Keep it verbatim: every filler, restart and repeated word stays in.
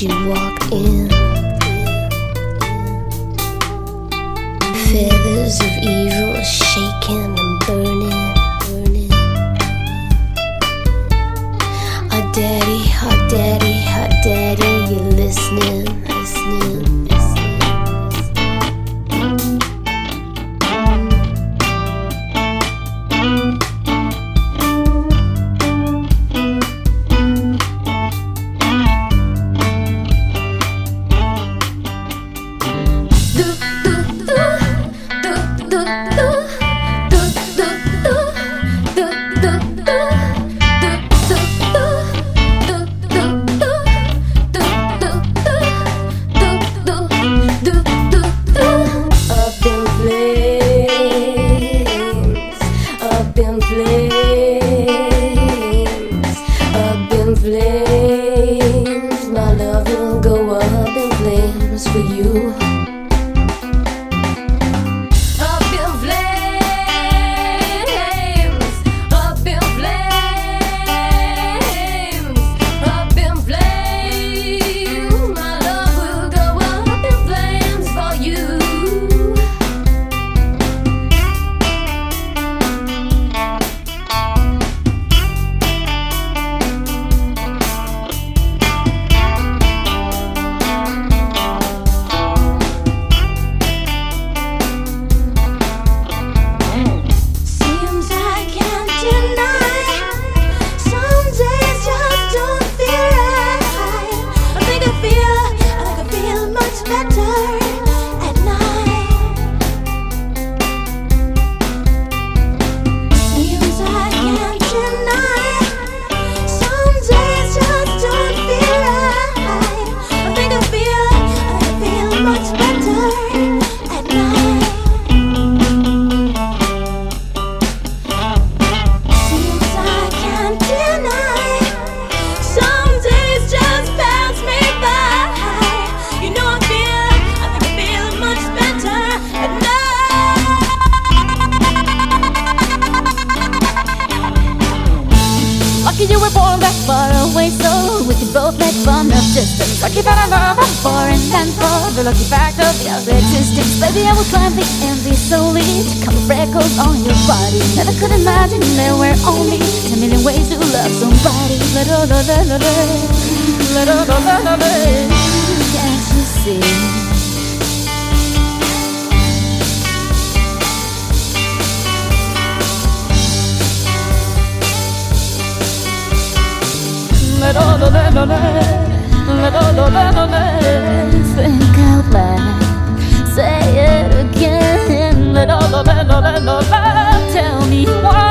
you walk in. Feathers of evil shaking and burning. Hot daddy, hot daddy, hot daddy, you listening, listening, listening. Flames, my love will go up in flames for you. Up in flames, up in flames, up in flames. My love will go up in flames for you. You were born that far away, so we could both make fun of distance. Lucky that I love I'm foreign and for the lucky fact of your existence. Baby, I will climb the envy slowly to cover freckles on your body. Never could imagine there were only ten million ways to love somebody. La la la la la la la la la la la. Can't you see? Think out loud, say it again. Tell me why.